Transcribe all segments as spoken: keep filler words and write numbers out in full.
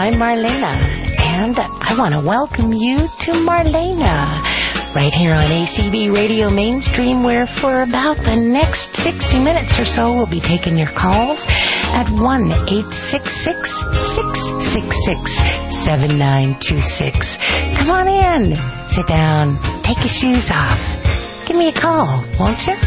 I'm Marlena, and I want to welcome you to Marlena, right here on A C B Radio Mainstream, where for about the next sixty minutes or so, we'll be taking your calls at one eight six six, six six six, seven nine two six. Come on in, sit down, take your shoes off. Give me a call, won't you?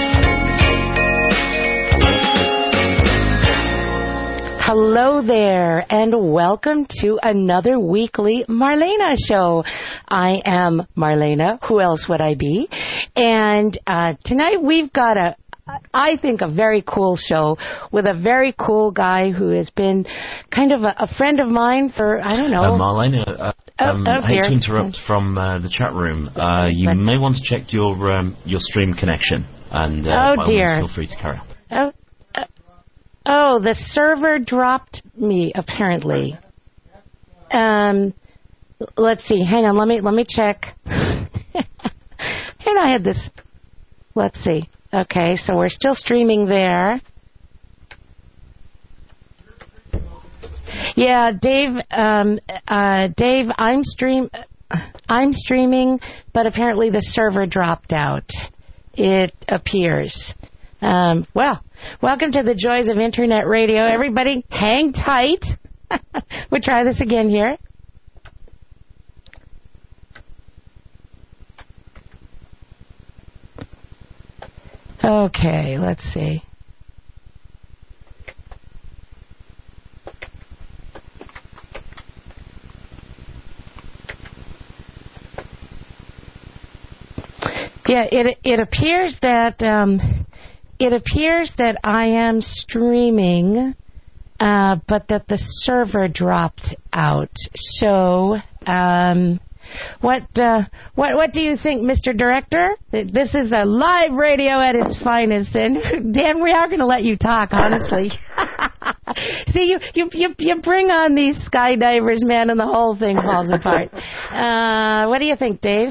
Hello there, and welcome to another weekly Marlena show. I am Marlena. Who else would I be? And uh, tonight we've got a, I think, a very cool show with a very cool guy who has been kind of a, a friend of mine for, I don't know. Uh, Marlena, uh, oh, um, oh, I hate dear. to interrupt from uh, the chat room. Uh, you but, may want to check your um, your stream connection, and uh, oh, by dear. all means, feel free to carry on. Oh. Oh, the server dropped me, apparently. Um, let's see. Hang on. Let me let me check. And I had this. Let's see. Okay, so we're still streaming there. Yeah, Dave. Um, uh, Dave, I'm stream. I'm streaming, but apparently the server dropped out. It appears. Um, well, welcome to the joys of Internet radio. Everybody, hang tight. We'll try this again here. Okay, let's see. Yeah, it it appears that um, it appears that I am streaming, uh, but that the server dropped out. So, um, what uh, what what do you think, Mister Director? This is a live radio at its finest, and Dan, we are going to let you talk, honestly. See, you, you you you bring on these skydivers, man, and the whole thing falls apart. Uh, what do you think, Dave?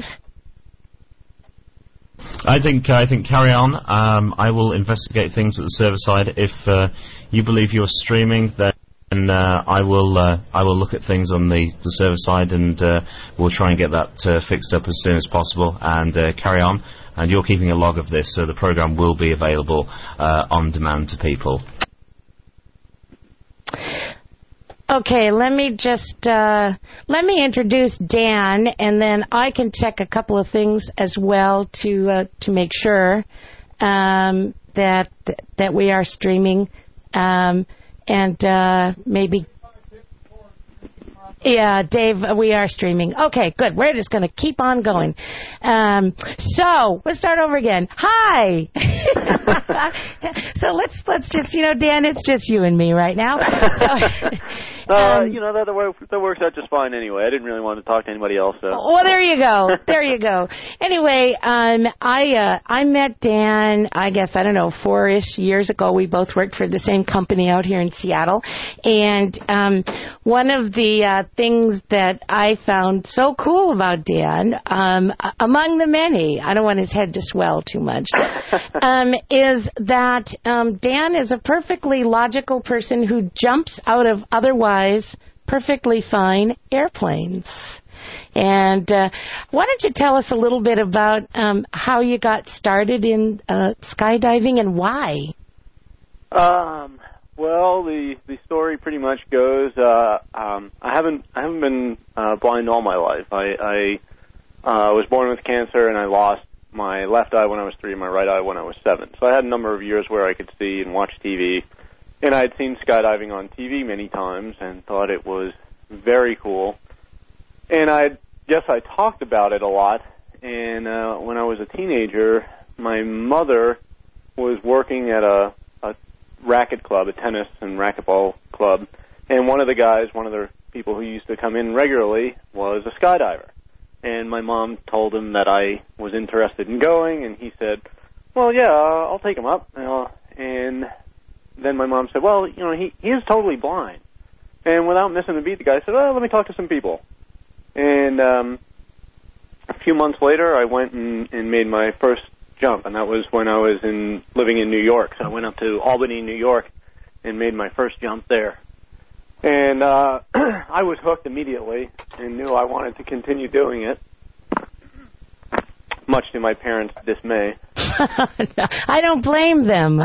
I think I think carry on. Um, I will investigate things at the server side. If uh, you believe you're streaming, then uh, I will uh, I will look at things on the, the server side, and uh, we'll try and get that uh, fixed up as soon as possible. And uh, carry on. And you're keeping a log of this, so the program will be available uh, on demand to people. Okay, let me just, uh, let me introduce Dan, and then I can check a couple of things as well to, uh, to make sure, um, that, that we are streaming, um, and, uh, maybe, yeah, Dave, we are streaming. Okay, good. We're just going to keep on going. Um, so, let's start over again. Hi! So let's, let's just, you know, Dan, it's just you and me right now. So, Uh, um, you know, that, that, works, that works out just fine anyway. I didn't really want to talk to anybody else. So. Well, there you go. There you go. Anyway, um, I uh, I met Dan, I guess, I don't know, four-ish years ago. We both worked for the same company out here in Seattle. And um, one of the uh, things that I found so cool about Dan, um, among the many, I don't want his head to swell too much, um, is that um, Dan is a perfectly logical person who jumps out of otherwise perfectly fine airplanes. And uh, why don't you tell us a little bit about um, how you got started in uh, skydiving and why? Um, well, the the story pretty much goes. Uh, um, I haven't I haven't been uh, blind all my life. I, I uh, was born with cancer, and I lost my left eye when I was three, and my right eye when I was seven. So I had a number of years where I could see and watch T V. And I had seen skydiving on T V many times and thought it was very cool. And I guess I talked about it a lot. And uh, when I was a teenager, my mother was working at a, a racket club, a tennis and racquetball club. And one of the guys, one of the people who used to come in regularly, was a skydiver. And my mom told him that I was interested in going. And he said, well, yeah, I'll take him up. Uh, and... Then my mom said, well, you know, he, he is totally blind. And without missing a beat, the guy said, oh, let me talk to some people. And um, a few months later, I went and, and made my first jump, and that was when I was in living in New York. So I went up to Albany, New York, and made my first jump there. And uh, I was hooked immediately and knew I wanted to continue doing it, much to my parents' dismay. I don't blame them.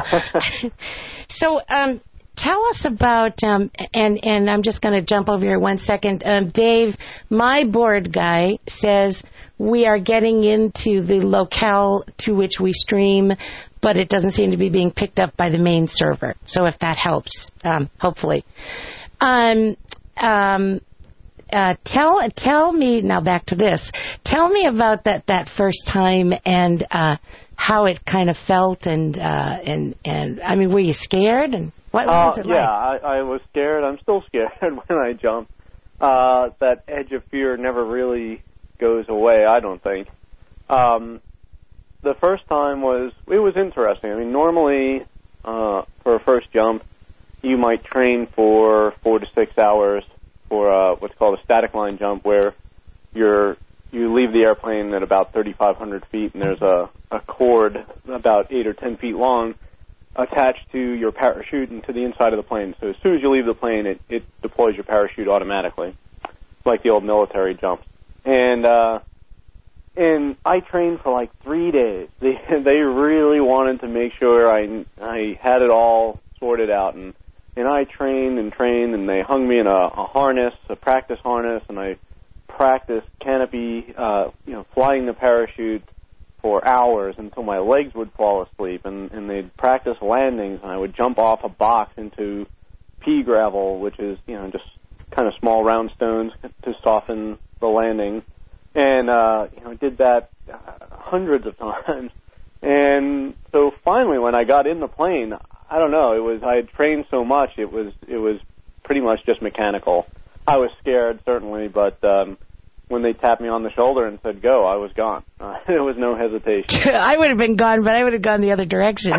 So, um, tell us about, um, and, and I'm just going to jump over here one second. Um, Dave, my board guy, says we are getting into the locale to which we stream, but it doesn't seem to be being picked up by the main server. So if that helps, um, hopefully. Um, um, uh, tell tell me, now back to this, tell me about that, that first time and uh, how it kind of felt, and, uh, and, and I mean, were you scared? And what, what was uh, it yeah, like? Yeah, I, I was scared. I'm still scared when I jump. Uh, that edge of fear never really goes away, I don't think. Um, the first time was, it was interesting. I mean, normally uh, for a first jump, you might train for four to six hours for uh, what's called a static line jump, where you're you leave the airplane at about thirty-five hundred feet, and there's a, a cord about eight or ten feet long attached to your parachute and to the inside of the plane. So as soon as you leave the plane, it, it deploys your parachute automatically, like the old military jumps. And uh, and I trained for like three days. They they really wanted to make sure I I had it all sorted out, and and I trained and trained, and they hung me in a, a harness, a practice harness, and I practiced canopy, uh, you know, flying the parachute for hours until my legs would fall asleep, and, and they'd practice landings, and I would jump off a box into pea gravel, which is, you know, just kind of small round stones to soften the landing, and, uh, you know, I did that hundreds of times, and so finally when I got in the plane, I don't know, it was, I had trained so much, it was, it was pretty much just mechanical. I was scared, certainly, but, um, when they tapped me on the shoulder and said, go, I was gone. Uh, there was no hesitation. I would have been gone, but I would have gone the other direction.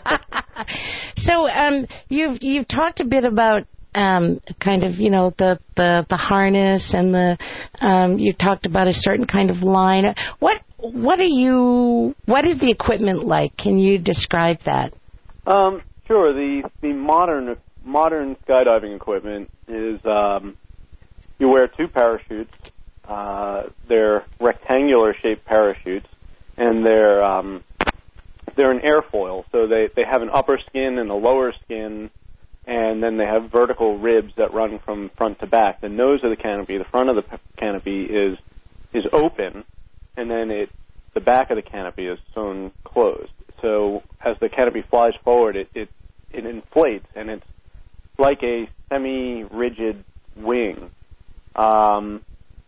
So um, you've you've talked a bit about um, kind of, you know, the, the, the harness, and the um, you talked about a certain kind of line. What what are you? What is the equipment like? Can you describe that? Um, sure. The the modern modern skydiving equipment is um, you wear two parachutes. Uh, they're rectangular-shaped parachutes, and they're um, they're an airfoil. So they, they have an upper skin and a lower skin, and then they have vertical ribs that run from front to back. The nose of the canopy, the front of the p- canopy is is open, and then it the back of the canopy is sewn closed. So as the canopy flies forward, it it, it inflates, and it's like a semi-rigid wing. Um,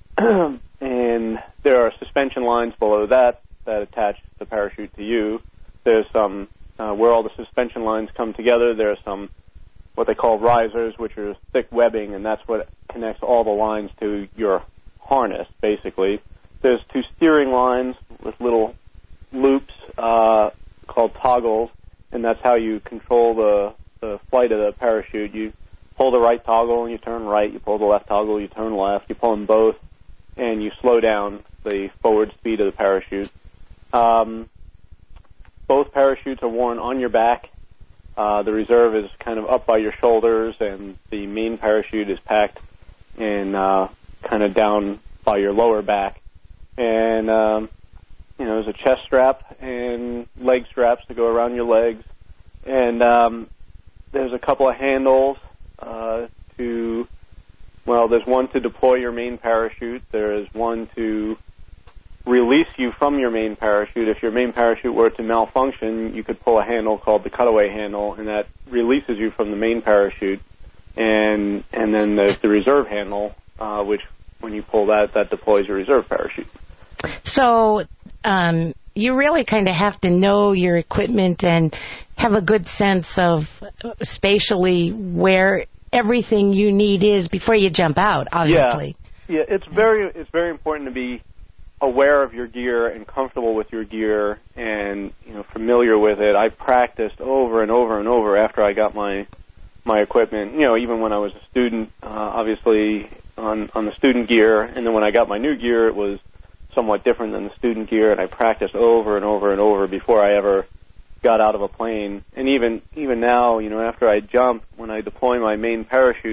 and there are suspension lines below that that attach the parachute to you. There's some, uh, where all the suspension lines come together, there are some what they call risers, which are thick webbing, and that's what connects all the lines to your harness, basically. There's two steering lines with little loops uh, called toggles, and that's how you control the, the flight of the parachute. You pull the right toggle and you turn right, you pull the left toggle, you turn left, you pull them both, and you slow down the forward speed of the parachute. Um, both parachutes are worn on your back. Uh, the reserve is kind of up by your shoulders, and the main parachute is packed in uh, kind of down by your lower back. And, um, you know, there's a chest strap and leg straps to go around your legs. And um, there's a couple of handles uh, to... Well, there's one to deploy your main parachute. There is one to release you from your main parachute. If your main parachute were to malfunction, you could pull a handle called the cutaway handle, and that releases you from the main parachute. And and then there's the reserve handle, uh, which when you pull that, that deploys your reserve parachute. So um, you really kind of have to know your equipment and have a good sense of spatially where everything you need is before you jump out, obviously. Yeah, yeah, it's very it's very important to be aware of your gear and comfortable with your gear and, you know, familiar with it. I practiced over and over and over after I got my my equipment. You know, even when I was a student, uh, obviously on on the student gear, and then when I got my new gear, it was somewhat different than the student gear, and I practiced over and over and over before I ever got out of a plane. And even even now, you know, after I jump, when I deploy my main parachute,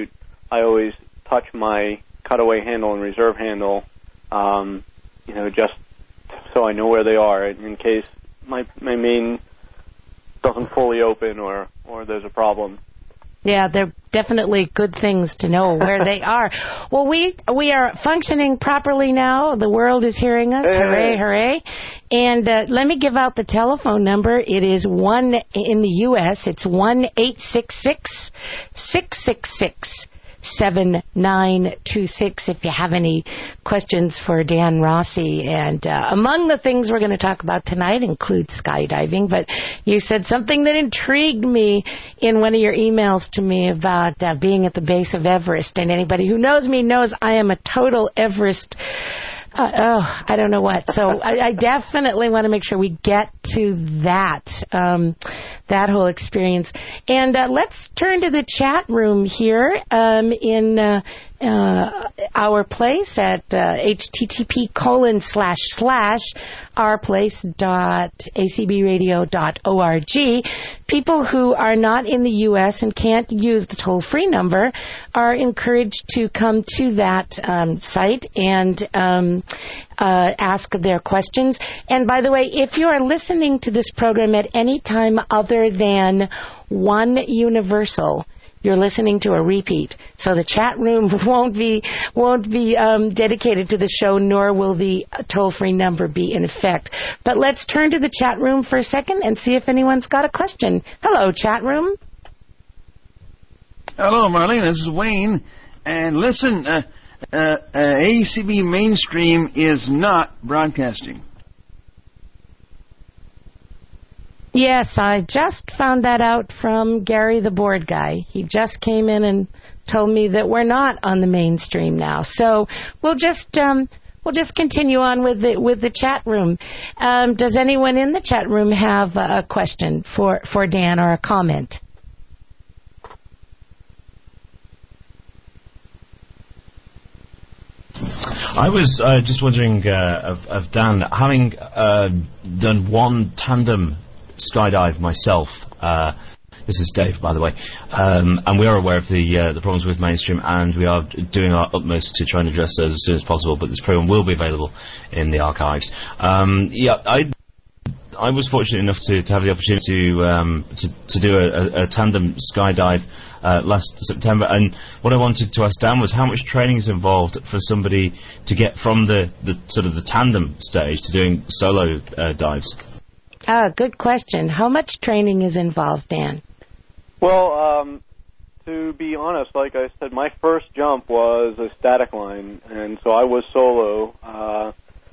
I always touch my cutaway handle and reserve handle, um, you know, just so I know where they are in case my my main doesn't fully open or, or there's a problem. Yeah, they're definitely good things to know where they are. Well, we we are functioning properly now. The world is hearing us. Hey. Hooray, hooray. And uh, let me give out the telephone number. It is one in the U S. It's one eight six six, six six six, seven nine two six if you have any questions for Dan Rossi. And uh, among the things we're going to talk about tonight include skydiving, but you said something that intrigued me in one of your emails to me about uh, being at the base of Everest. And anybody who knows me knows I am a total Everest Uh, oh, I don't know what. So I, I definitely want to make sure we get to that, um, that whole experience. And uh, let's turn to the chat room here um, in uh, uh, our place at uh, http colon slash slash ourplace dot acbradio dot org. People who are not in the U S and can't use the toll-free number are encouraged to come to that um, site and um, uh, ask their questions. And by the way, if you are listening to this program at any time other than one Universal, you're listening to a repeat. So the chat room won't be won't be um, dedicated to the show, nor will the toll-free number be in effect. But let's turn to the chat room for a second and see if anyone's got a question. Hello, chat room. Hello, Marlene. This is Wayne. And listen, uh, uh, uh, A C B Mainstream is not broadcasting. Yes, I just found that out from Gary, the board guy. He just came in and told me that we're not on the mainstream now. So we'll just um, we'll just continue on with the with the chat room. Um, does anyone in the chat room have a question for for Dan or a comment? I was uh, just wondering uh, of, of Dan, having uh, done one tandem skydive myself. Uh, this is Dave, by the way, um, and we are aware of the uh, the problems with mainstream, and we are doing our utmost to try and address those as soon as possible. But this program will be available in the archives. Um, yeah, I I was fortunate enough to, to have the opportunity to um, to, to do a, a tandem skydive uh, last September, and what I wanted to ask Dan was how much training is involved for somebody to get from the, the sort of the tandem stage to doing solo uh, dives. Ah, good question. How much training is involved, Dan? Well, um, to be honest, like I said, my first jump was a static line, and so I was solo. Uh,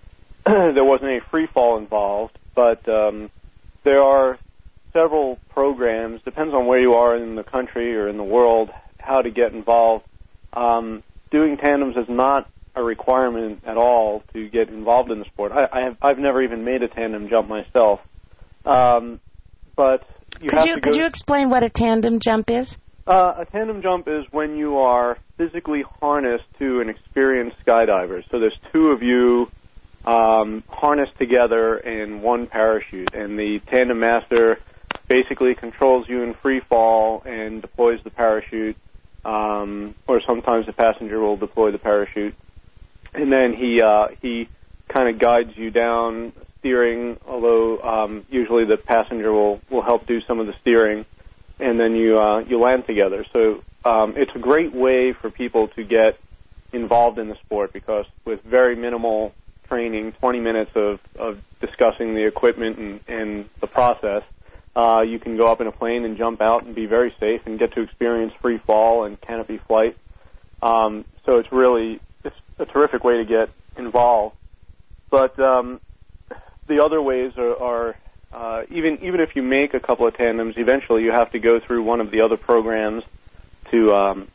there wasn't any free fall involved, but um, there are several programs, depends on where you are in the country or in the world, how to get involved. Um, doing tandems is not a requirement at all to get involved in the sport. I, I have, I've never even made a tandem jump myself. Um, but you could have you to go could you explain what a tandem jump is? Uh, a tandem jump is when you are physically harnessed to an experienced skydiver. So there's two of you um, harnessed together in one parachute, and the tandem master basically controls you in free fall and deploys the parachute, um, or sometimes the passenger will deploy the parachute, and then he uh, he kind of guides you down, steering, although um, usually the passenger will, will help do some of the steering, and then you uh, you land together. So um, it's a great way for people to get involved in the sport, because with very minimal training, twenty minutes of, of discussing the equipment and, and the process, uh, you can go up in a plane and jump out and be very safe and get to experience free fall and canopy flight. Um, so it's really it's a terrific way to get involved. But um, the other ways are, are uh, even even if you make a couple of tandems, eventually you have to go through one of the other programs to um,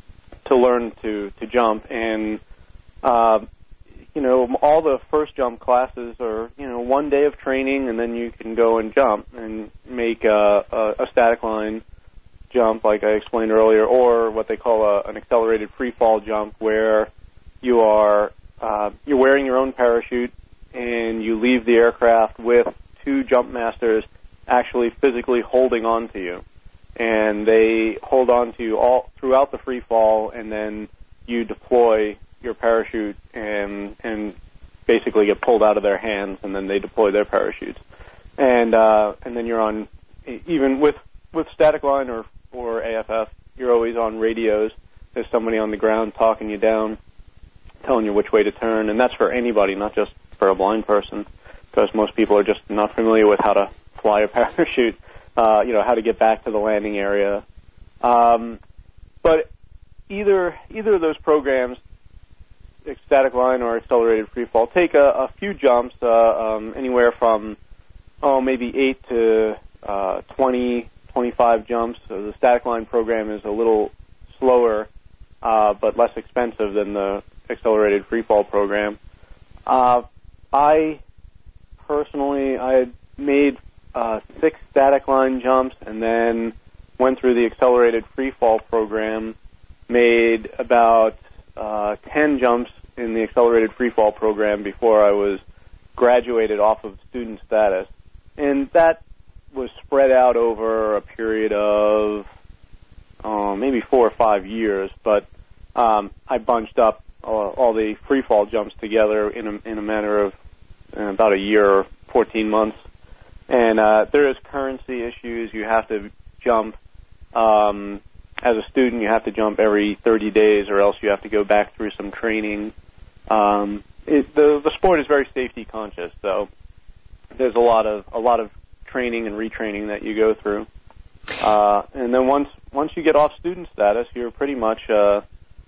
to learn to, to jump. And uh, you know, all the first jump classes are you know one day of training, and then you can go and jump and make a, a, a static line jump, like I explained earlier, or what they call a, an accelerated free fall jump, where you are uh, you're wearing your own parachute, and you leave the aircraft with two jump masters actually physically holding on to you. and they hold on to you all throughout the free fall, and then you deploy your parachute and and basically get pulled out of their hands, and then they deploy their parachutes. And uh, and then you're on, even with, with static line or, or A F F, you're always on radios. There's somebody on the ground talking you down, telling you which way to turn, and that's for anybody, not just for a blind person, because most people are just not familiar with how to fly a parachute, uh, you know, how to get back to the landing area. Um, but either either of those programs, static line or accelerated free fall, take a, a few jumps, uh, um, anywhere from oh maybe eight to uh, twenty, twenty-five jumps. So the static line program is a little slower, uh, but less expensive than the accelerated free fall program. Uh, I personally, I had made uh, six static line jumps and then went through the accelerated free fall program, made about uh, ten jumps in the accelerated free fall program before I was graduated off of student status. And that was spread out over a period of uh, maybe four or five years, but um, I bunched up all, all the free fall jumps together in a, in a matter of uh, about a year or fourteen months. And uh, there is currency issues. You have to jump, um, as a student, you have to jump every thirty days, or else you have to go back through some training. Um, it, the, the sport is very safety conscious, so there's a lot of a lot of training and retraining that you go through. Uh, and then once once you get off student status, you're pretty much uh,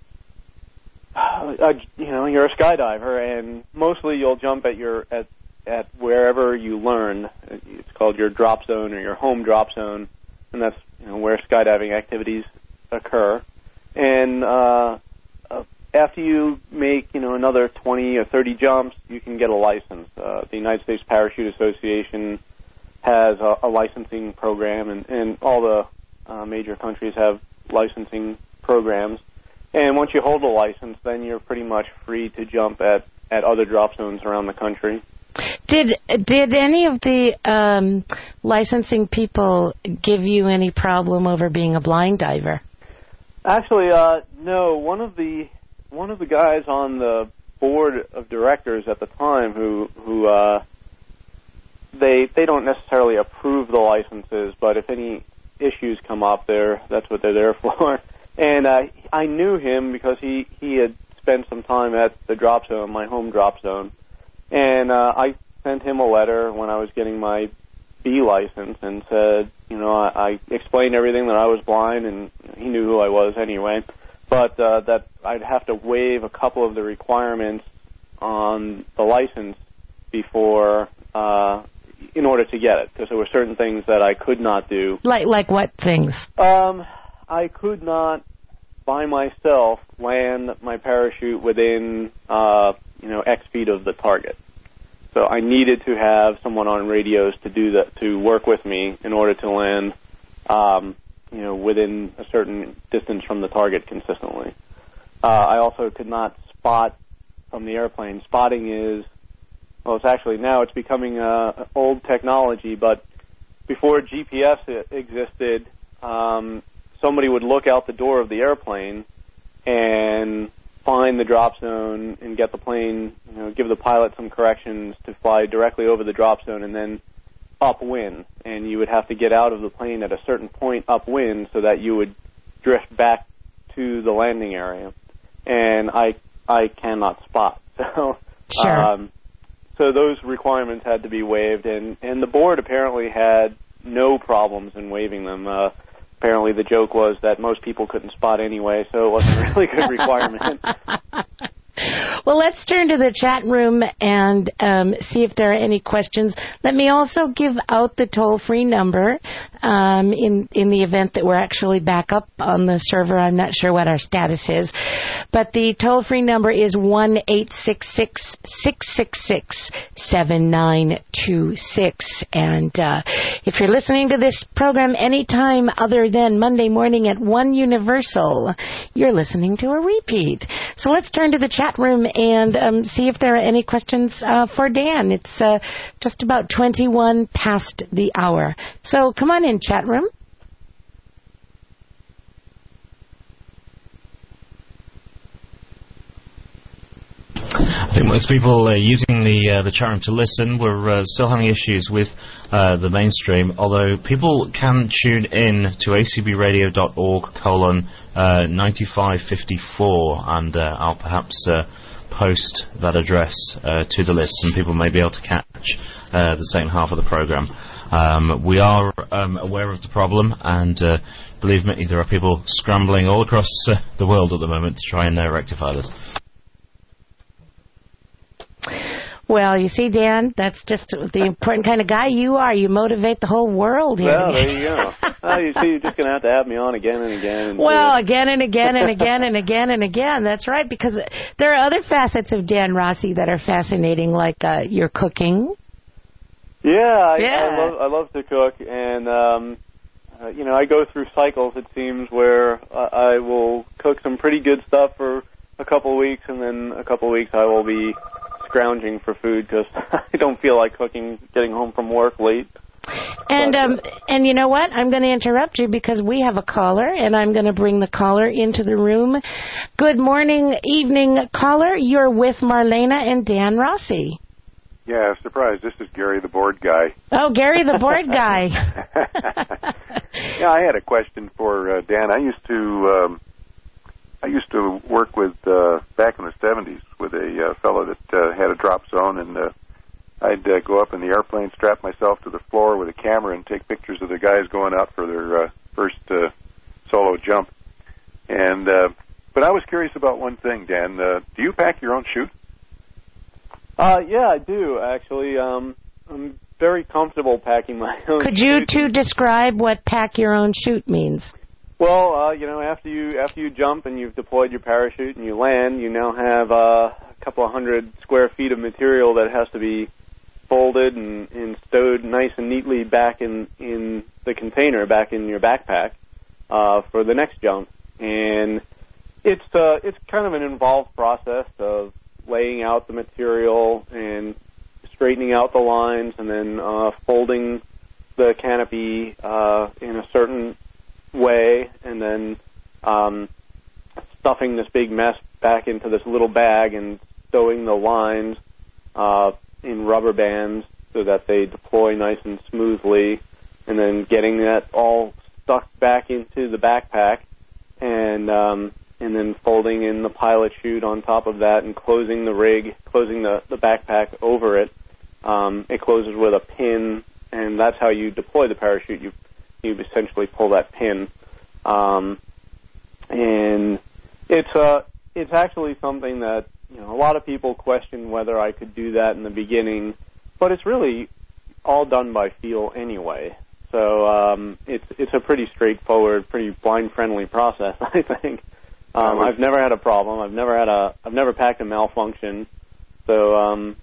uh, you know you're a skydiver, and mostly you'll jump at your at at wherever you learn. It's called your drop zone or your home drop zone, and that's you know, where skydiving activities occur. And uh, uh, after you make you know another twenty or thirty jumps, you can get a license. Uh, the United States Parachute Association has a, a licensing program, and, and all the uh, major countries have licensing programs. And once you hold a license, then you're pretty much free to jump at, at other drop zones around the country. Did did any of the um, licensing people give you any problem over being a blind diver? Actually, uh, no. One of the one of the guys on the board of directors at the time who who uh, they they don't necessarily approve the licenses, but if any issues come up, there that's what they're there for. And uh, I knew him because he he had spent some time at the drop zone, my home drop zone. And uh, I sent him a letter when I was getting my B license and said, you know, I, I explained everything, that I was blind, and he knew who I was anyway, but uh, that I'd have to waive a couple of the requirements on the license before, uh, in order to get it, because there were certain things that I could not do. Like like what things? Um, I could not, by myself, land my parachute within, uh, you know, X feet of the target. So I needed to have someone on radios to do that, to work with me in order to land, um, you know, within a certain distance from the target consistently. Uh, I also could not spot from the airplane. Spotting is, well, it's actually now it's becoming uh, old technology, but before G P S existed, um, somebody would look out the door of the airplane and find the drop zone and get the plane, you know, give the pilot some corrections to fly directly over the drop zone and then upwind. And you would have to get out of the plane at a certain point upwind so that you would drift back to the landing area. And I I cannot spot. So sure. um, so those requirements had to be waived, and, and the board apparently had no problems in waiving them. Uh, Apparently the joke was that most people couldn't spot anyway, so it wasn't a really good requirement. Well, let's turn to the chat room and um, see if there are any questions. Let me also give out the toll-free number um, in, in the event that we're actually back up on the server. I'm not sure what our status is. But the toll-free number is one eight six six, six six six, seven nine two six. And uh, if you're listening to this program anytime other than Monday morning at one Universal, you're listening to a repeat. So let's turn to the chat room and um, see if there are any questions uh, for Dan. It's uh, just about twenty-one past the hour. So come on in, chat room. I think most people uh, using the uh, the chat room to listen, we're uh, still having issues with uh, the mainstream, although people can tune in to acbradio.org colon uh, ninety-five fifty-four, and uh, I'll perhaps uh, post that address uh, to the list, and people may be able to catch uh, the second half of the program. Um, we are um, aware of the problem, and uh, believe me, there are people scrambling all across uh, the world at the moment to try and uh, rectify this. Well, you see, Dan, that's just the important kind of guy you are. You motivate the whole world here. Well, there you go. Well, you see, you're just going to have to have me on again and again. And well, again and again and again and again and again. That's right, because there are other facets of Dan Rossi that are fascinating, like uh, your cooking. Yeah, I, yeah. I, love, I love to cook, and, um, uh, you know, I go through cycles, it seems, where uh, I will cook some pretty good stuff for a couple of weeks, and then a couple of weeks I will be scrounging for food because I don't feel like cooking, getting home from work late. And um, and you know what? I'm going to interrupt you because we have a caller, and I'm going to bring the caller into the room. Good morning, evening, caller. You're with Marlena and Dan Rossi. Yeah, surprise. This is Gary the board guy. Oh, Gary the board guy. Yeah, I had a question for uh, Dan. I used to um, I used to work with uh, back in the seventies with a uh, fellow that uh, had a drop zone, and uh, I'd uh, go up in the airplane, strap myself to the floor with a camera, and take pictures of the guys going out for their uh, first uh, solo jump. And uh, but I was curious about one thing, Dan. Uh, do you pack your own chute? Uh, yeah, I do, actually. Um, I'm very comfortable packing my own Could you chute. two describe what pack your own chute means? Well, uh, you know, after you after you jump and you've deployed your parachute and you land, you now have uh, a couple of hundred square feet of material that has to be folded and, and stowed nice and neatly back in, in the container, back in your backpack uh, for the next jump. And it's uh, it's kind of an involved process of laying out the material and straightening out the lines, and then uh, folding the canopy uh, in a certain way, and then um, stuffing this big mess back into this little bag and stowing the lines uh, in rubber bands so that they deploy nice and smoothly, and then getting that all stuck back into the backpack, and um, and then folding in the pilot chute on top of that and closing the rig, closing the, the backpack over it. Um, it closes with a pin, and that's how you deploy the parachute. You you essentially pull that pin. Um, and it's uh, it's actually something that, you know, a lot of people question whether I could do that in the beginning, but it's really all done by feel anyway. So um, it's it's a pretty straightforward, pretty blind-friendly process, I think. Um, I've never had a problem. I've never had a. I've never packed a malfunction. So um,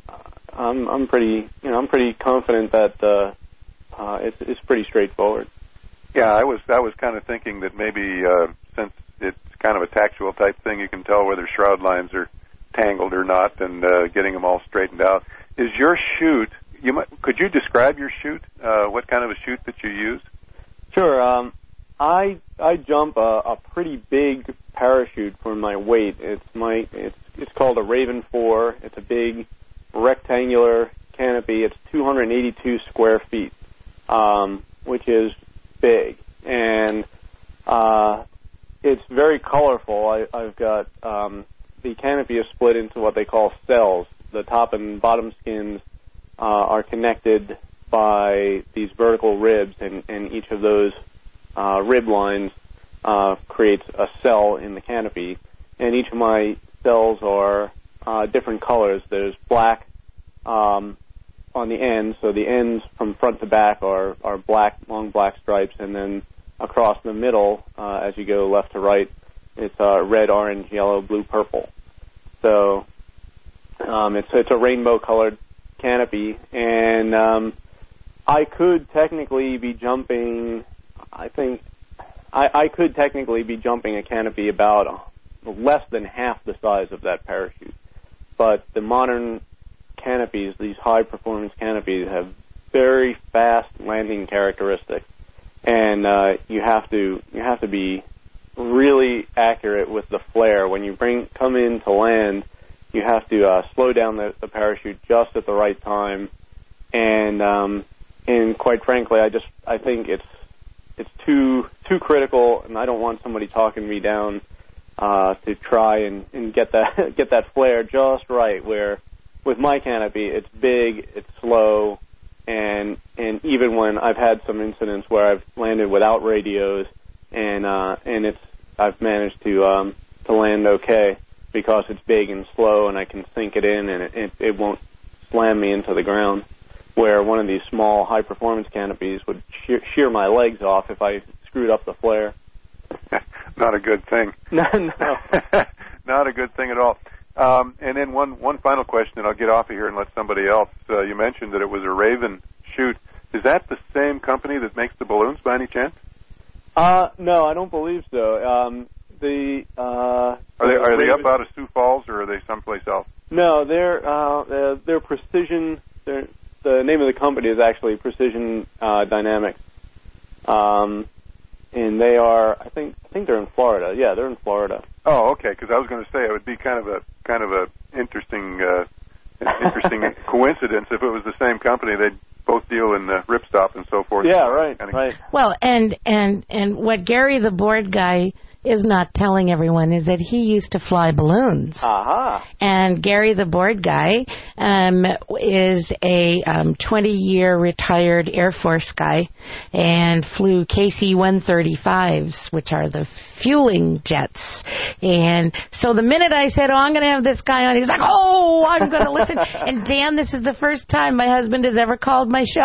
I'm I'm pretty you know I'm pretty confident that uh, uh, it's it's pretty straightforward. Yeah, I was I was kind of thinking that maybe uh, since it's kind of a tactual type thing, you can tell whether shroud lines are tangled or not, and uh, getting them all straightened out. Is your chute? You might, could you describe your chute? Uh, what kind of a chute that you use? Sure. Um, I I jump a, a pretty big parachute for my weight. It's my it's it's called a Raven four. It's a big rectangular canopy. It's two hundred eighty-two square feet, um, which is big, and uh, it's very colorful. I, I've got um, the canopy is split into what they call cells. The top and bottom skins uh, are connected by these vertical ribs, and, and each of those uh, rib lines uh, creates a cell in the canopy. And each of my cells are uh, different colors. There's black um, on the ends, so the ends from front to back are, are black, long black stripes, and then across the middle, uh, as you go left to right, it's uh, red, orange, yellow, blue, purple. So um, it's it's a rainbow-colored canopy, and um, I could technically be jumping. I think I, I could technically be jumping a canopy about less than half the size of that parachute. But the modern canopies, these high-performance canopies, have very fast landing characteristics, and uh, you have to you have to be really accurate with the flare when you bring come in to land. you have to uh, slow down the, the parachute just at the right time, and um, and quite frankly, I just I think it's it's too too critical, and I don't want somebody talking me down uh, to try and, and get that get that flare just right. Where with my canopy, it's big, it's slow, and and even when I've had some incidents where I've landed without radios, and uh, and it's I've managed to um, to land okay, because it's big and slow, and I can sink it in, and it, it, it won't slam me into the ground, where one of these small high-performance canopies would shear, shear my legs off if I screwed up the flare. Not a good thing. No, no. Not a good thing at all. Um, and then one, one final question, and I'll get off of here and let somebody else. Uh, you mentioned that it was a Raven chute. Is that the same company that makes the balloons by any chance? Uh, no, I don't believe so. Um, the uh, are they are they up out of Sioux Falls, or are they someplace else? No, they're uh, they're, they're Precision. They're, the name of the company is actually Precision uh, Dynamics, um, and they are I think I think they're in Florida. Yeah, they're in Florida. Oh, okay. Because I was going to say it would be kind of a kind of a interesting uh, interesting coincidence if it was the same company. They'd both deal in uh, ripstop and so forth. Yeah, right, kind of right. Well, and and and what Gary the board guy is not telling everyone is that he used to fly balloons. Aha. And Gary the board guy um, is a um, twenty-year retired Air Force guy and flew K C one thirty-fives, which are the fueling jets. And so the minute I said, oh, I'm going to have this guy on, he was like, oh, I'm going to listen. And Dan, this is the first time my husband has ever called my show.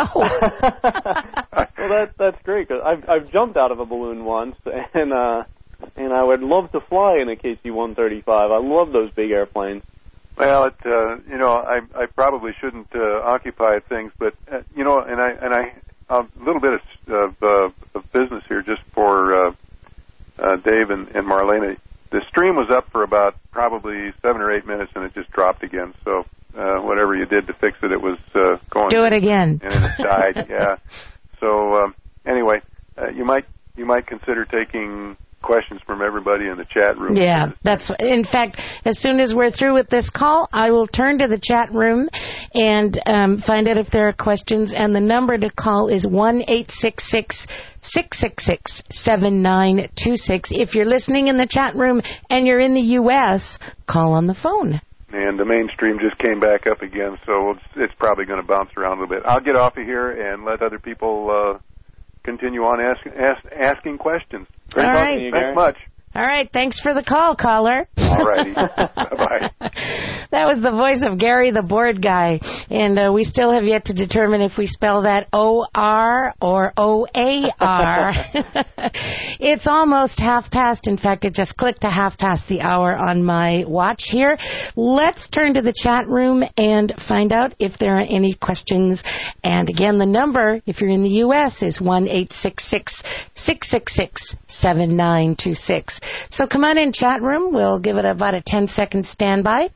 Well, that, that's great, because I've, I've jumped out of a balloon once, and uh, and I would love to fly in a K C one thirty-five. I love those big airplanes. Well, it, uh, you know, I, I probably shouldn't uh, occupy things, but uh, you know, and I and I a little bit of, of, uh, of business here just for uh, uh, Dave and, and Marlena. The stream was up for about probably seven or eight minutes, and it just dropped again. So uh, whatever you did to fix it, it was uh, going. Do it again. And it died. Yeah. So um, anyway, uh, you might you might consider taking questions from everybody in the chat room. Yeah, that's in fact, as soon as we're through with this call, I will turn to the chat room and um, find out if there are questions, and the number to call is one eight six six, six six six, seven nine two six. If you're listening in the chat room and you're in the U S, call on the phone. And the mainstream just came back up again, so it's, it's probably going to bounce around a little bit. I'll get off of here and let other people uh, continue on ask, ask, asking questions. Great All talking right. to you. Thanks much. All right. Thanks for the call, caller. All righty. Bye-bye. That was the voice of Gary, the board guy. And uh, we still have yet to determine if we spell that O R or O A R. It's almost half past. In fact, it just clicked to half past the hour on my watch here. Let's turn to the chat room and find out if there are any questions. And again, the number, if you're in the U S, is one eight six six, six six six, seven nine two six. So come on in, chat room. We'll give it about a ten second standby.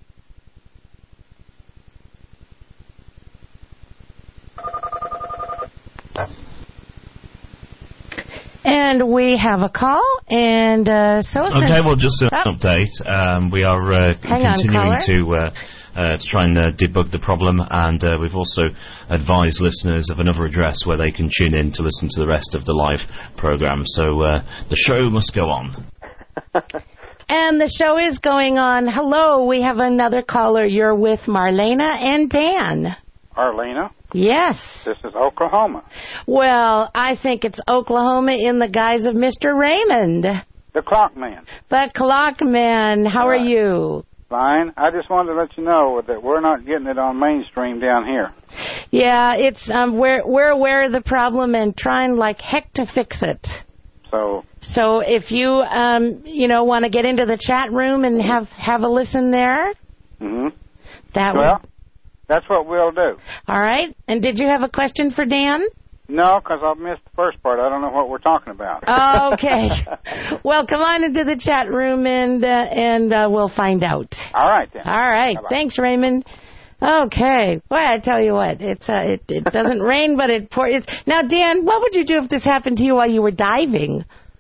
And we have a call, and uh, so okay, since well, just an oh. update. Um, we are uh, continuing on, to uh, uh, to try and uh, debug the problem, and uh, we've also advised listeners of another address where they can tune in to listen to the rest of the live program. So uh, the show must go on. And the show is going on. Hello, we have another caller. You're with Marlena and Dan. Arlena? Yes. This is Oklahoma. Well, I think it's Oklahoma in the guise of Mister Raymond. The clock man. The clock man. How All are right. you? Fine. I just wanted to let you know that we're not getting it on mainstream down here. Yeah, it's um we're we're aware of the problem and trying like heck to fix it. So So if you um you know want to get into the chat room and have have a listen there, mm-hmm. that well, would. That's what we'll do. All right. And did you have a question for Dan? No, because I've missed the first part. I don't know what we're talking about. Okay. Well, come on into the chat room and uh, and uh, we'll find out. All right then. All right. Bye-bye. Thanks, Raymond. Okay. Boy, I tell you what, it's uh, it it doesn't rain, but it pours. Now, Dan, what would you do if this happened to you while you were diving?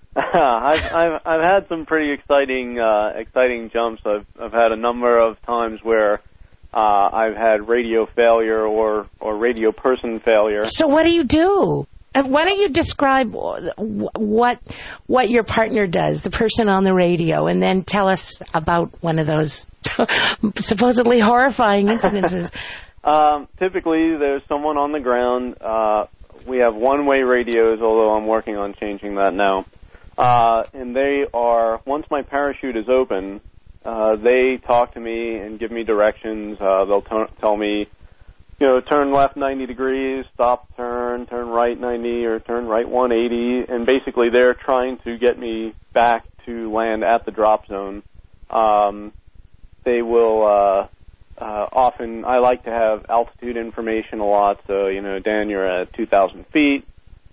I've, I've I've had some pretty exciting uh, exciting jumps. I've I've had a number of times where uh, I've had radio failure or or radio person failure. So what do you do? Why don't you describe what what your partner does, the person on the radio, and then tell us about one of those supposedly horrifying incidences. um, typically, there's someone on the ground. Uh, we have one-way radios, although I'm working on changing that now. Uh, and they are, once my parachute is open, uh, they talk to me and give me directions. Uh, they'll t- tell me, you know, turn left ninety degrees, stop, turn, turn right ninety, or turn right one eighty, and basically they're trying to get me back to land at the drop zone. Um, they will, uh, uh, often, I like to have altitude information a lot, so, you know, Dan, you're at two thousand feet,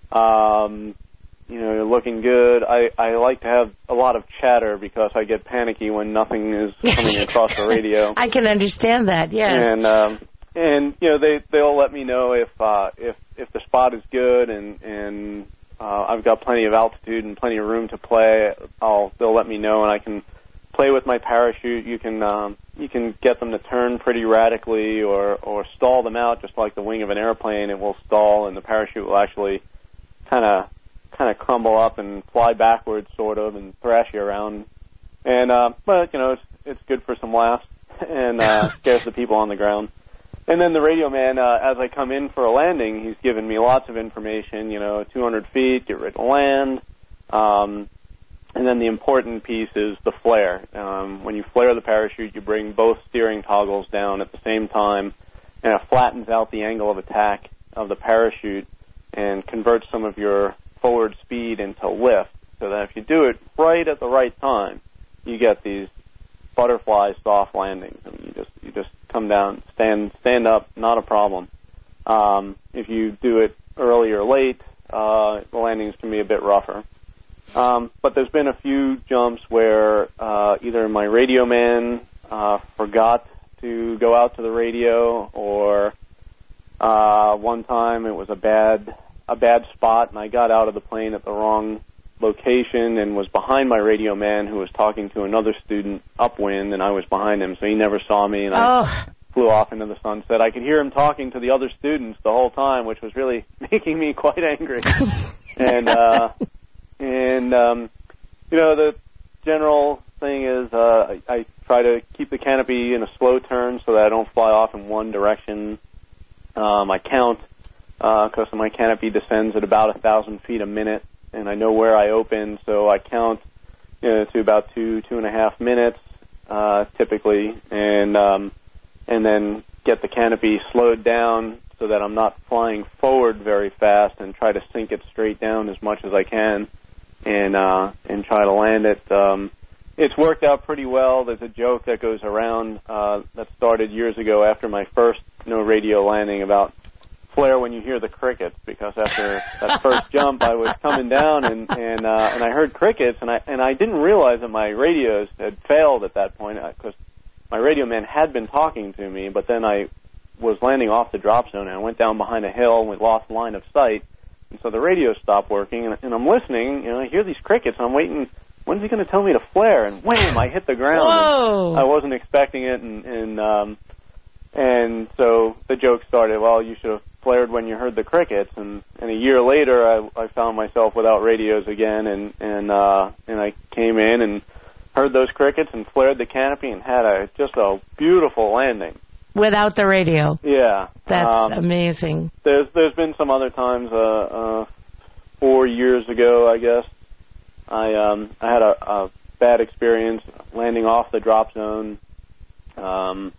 um, you know, you're looking good. I, I like to have a lot of chatter because I get panicky when nothing is coming across the radio. I can understand that, yes. And, um, And you know they they'll let me know if uh, if if the spot is good and and uh, I've got plenty of altitude and plenty of room to play. I'll they'll let me know and I can play with my parachute. You can um, you can get them to turn pretty radically or or stall them out just like the wing of an airplane. It will stall and the parachute will actually kind of kind of crumble up and fly backwards sort of and thrash you around. And uh, but you know it's it's good for some laughs and uh, scares the people on the ground. And then the radio man, uh, as I come in for a landing, he's given me lots of information, you know, two hundred feet, get ready to land. Um, and then the important piece is the flare. Um, when you flare the parachute, you bring both steering toggles down at the same time, and it flattens out the angle of attack of the parachute and converts some of your forward speed into lift, so that if you do it right at the right time, you get these butterfly soft landings. I mean, you just you just come down, stand stand up, not a problem. Um, if you do it early or late, uh, the landings can be a bit rougher. Um, but there's been a few jumps where uh, either my radio man uh, forgot to go out to the radio, or uh, one time it was a bad a bad spot, and I got out of the plane at the wrong location and was behind my radio man who was talking to another student upwind, and I was behind him, so he never saw me, and I oh. flew off into the sunset. I could hear him talking to the other students the whole time, which was really making me quite angry. and uh, and um, you know, the general thing is uh, I, I try to keep the canopy in a slow turn so that I don't fly off in one direction. Um, I count because uh, my canopy descends at about a thousand feet a minute. And I know where I open, so I count, you know, to about two, two and a half minutes, uh, typically, and um, and then get the canopy slowed down so that I'm not flying forward very fast, and try to sink it straight down as much as I can, and uh, and try to land it. Um, it's worked out pretty well. There's a joke that goes around uh, that started years ago after my first no radio landing about flare when you hear the crickets, because after that first jump I was coming down and and uh, and I heard crickets, and I and I didn't realize that my radios had failed at that point, because my radio man had been talking to me, but then I was landing off the drop zone and I went down behind a hill and we lost line of sight, and so the radio stopped working, and, and I'm listening, you know, I hear these crickets and I'm waiting, when's he going to tell me to flare, and wham, I hit the ground. Whoa. I wasn't expecting it, and and um, and so the joke started, well, you should have flared when you heard the crickets, and, and a year later I, I found myself without radios again, and and uh, and I came in and heard those crickets and flared the canopy and had a just a beautiful landing without the radio. Yeah, that's um, amazing. There's there's been some other times. Uh, uh, four years ago, I guess I um, I had a, a bad experience landing off the drop zone. Um,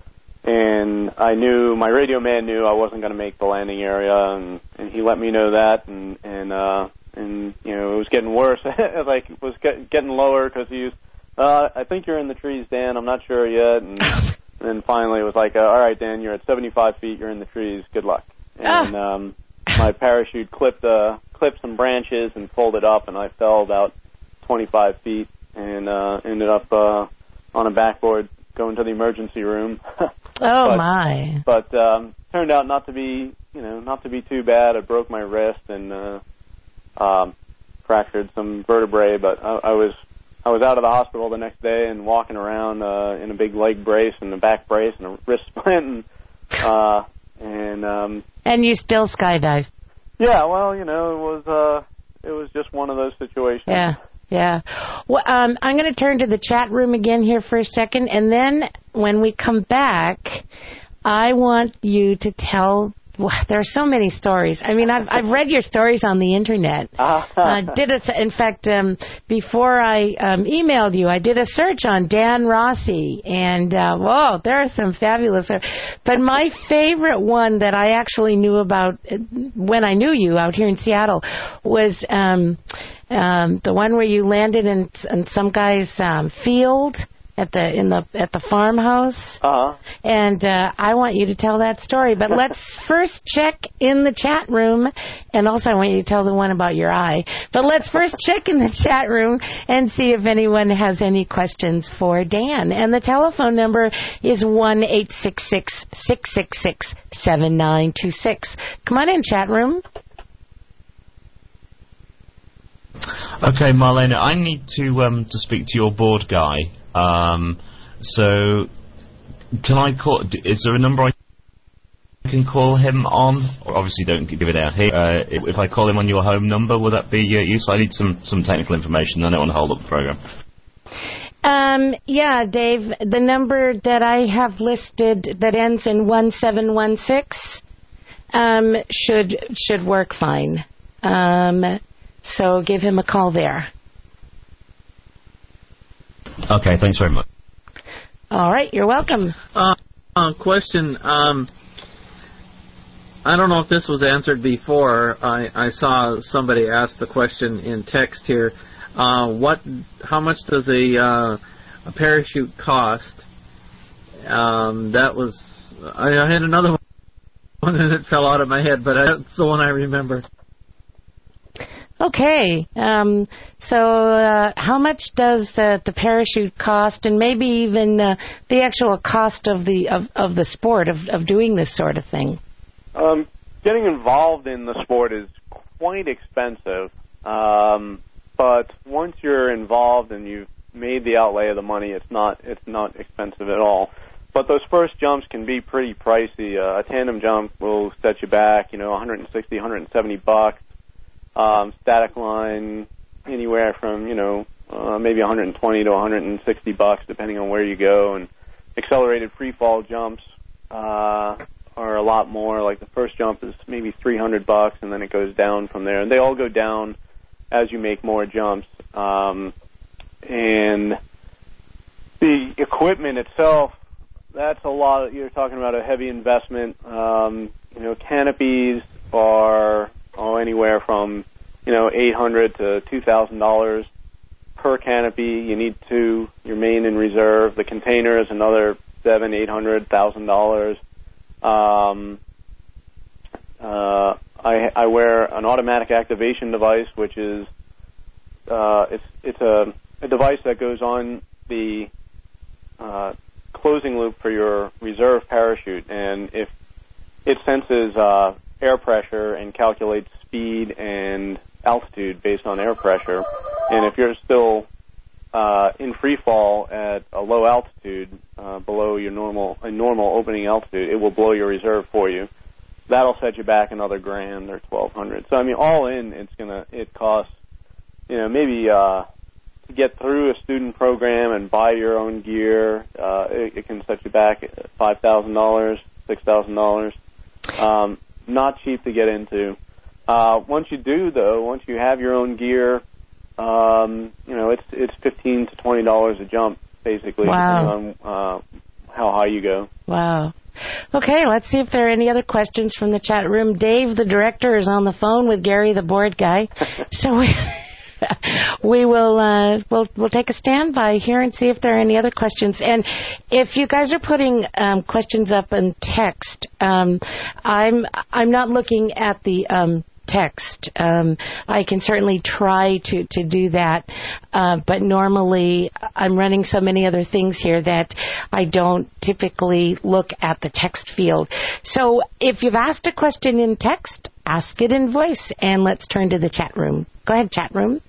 And I knew, my radio man knew I wasn't going to make the landing area, and, and he let me know that, and, and, uh, and, you know, it was getting worse. Like, it was get, getting lower, because he was, uh, I think you're in the trees, Dan, I'm not sure yet, and, and then finally it was like, uh, all right, Dan, you're at seventy-five feet, you're in the trees, good luck. And, ah. um, my parachute clipped, uh, clipped some branches and folded up, and I fell about twenty-five feet, and, uh, ended up, uh, on a backboard going to the emergency room. Oh, but, my. But um, turned out not to be, you know, not to be too bad. I broke my wrist, and uh, um, fractured some vertebrae, but I, I was I was out of the hospital the next day and walking around uh, in a big leg brace and a back brace and a wrist splint, and uh, and um, and you still skydive. Yeah, well, you know, it was uh, it was just one of those situations. Yeah. Yeah. Well, um, I'm going to turn to the chat room again here for a second, and then when we come back, I want you to tell. Well, there are so many stories. I mean, I've I've read your stories on the internet. uh, did a, in fact, um, before I um, emailed you, I did a search on Dan Rossi, and uh, whoa, there are some fabulous. But my favorite one that I actually knew about when I knew you out here in Seattle was. Um, Um, the one where you landed in, in some guy's um, field at the in the at the farmhouse. Uh-huh. And uh, I want you to tell that story. But let's first check in the chat room, and also I want you to tell the one about your eye. But let's first check in the chat room and see if anyone has any questions for Dan. And the telephone number is one eight six six, six six six, seven nine two six. Come on in, chat room. Okay, Marlena, I need to um, to speak to your board guy. Um, so, can I call? Is there a number I can call him on? Or obviously, don't give it out here. Uh, if I call him on your home number, will that be uh, useful? I need some some technical information. I don't want to hold up the program. Um, yeah, Dave. The number that I have listed that ends in one seven one six um, should should work fine. Um, So give him a call there. Okay, thanks very much. All right, you're welcome. Uh, uh, question. Um, I don't know if this was answered before. I, I saw somebody ask the question in text here. Uh, what? How much does a, uh, a parachute cost? Um, that was. I, I had another one and it fell out of my head, but that's the one I remember. Okay, um, so uh, how much does the, the parachute cost, and maybe even uh, the actual cost of the of, of the sport of, of doing this sort of thing? Um, getting involved in the sport is quite expensive, um, but once you're involved and you've made the outlay of the money, it's not it's not expensive at all. But those first jumps can be pretty pricey. Uh, a tandem jump will set you back, you know, one sixty, one seventy bucks. Um, static line anywhere from, you know, uh, maybe one twenty to one sixty bucks, depending on where you go. And accelerated free fall jumps uh, are a lot more. Like the first jump is maybe three hundred bucks, and then it goes down from there. And they all go down as you make more jumps. Um, and the equipment itself, that's a lot. You're talking about a heavy investment. Um, you know, canopies are Oh, anywhere from, you know, eight hundred to two thousand dollars per canopy. You need two. Your main and reserve. The container is another seven, eight hundred thousand dollars. Um, uh, I I wear an automatic activation device, which is uh, it's it's a, a device that goes on the uh, closing loop for your reserve parachute, and if it senses uh, air pressure and calculates speed and altitude based on air pressure. And if you're still uh, in free fall at a low altitude, uh, below your normal a normal opening altitude, it will blow your reserve for you. That'll set you back another grand or twelve hundred. So I mean, all in, it's gonna it costs, you know, maybe uh, to get through a student program and buy your own gear, uh, it, it can set you back five thousand dollars, six thousand dollars. Um, Not cheap to get into. Uh, once you do, though, once you have your own gear, um, you know, it's it's fifteen to twenty dollars a jump, basically, wow. depending on uh, how high you go. Wow. Okay, let's see if there are any other questions from the chat room. Dave, the director, is on the phone with Gary, the board guy. So we, we will uh, we'll we'll take a standby here and see if there are any other questions. And if you guys are putting um, questions up in text, um, I'm I'm not looking at the um, text. Um, I can certainly try to, to do that, uh, but normally I'm running so many other things here that I don't typically look at the text field. So if you've asked a question in text, ask it in voice, and let's turn to the chat room. Go ahead, chat room.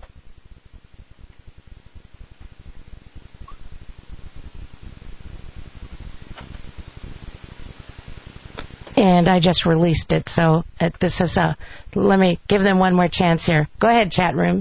And I just released it, so uh, this is a. Let me give them one more chance here. Go ahead, chat room.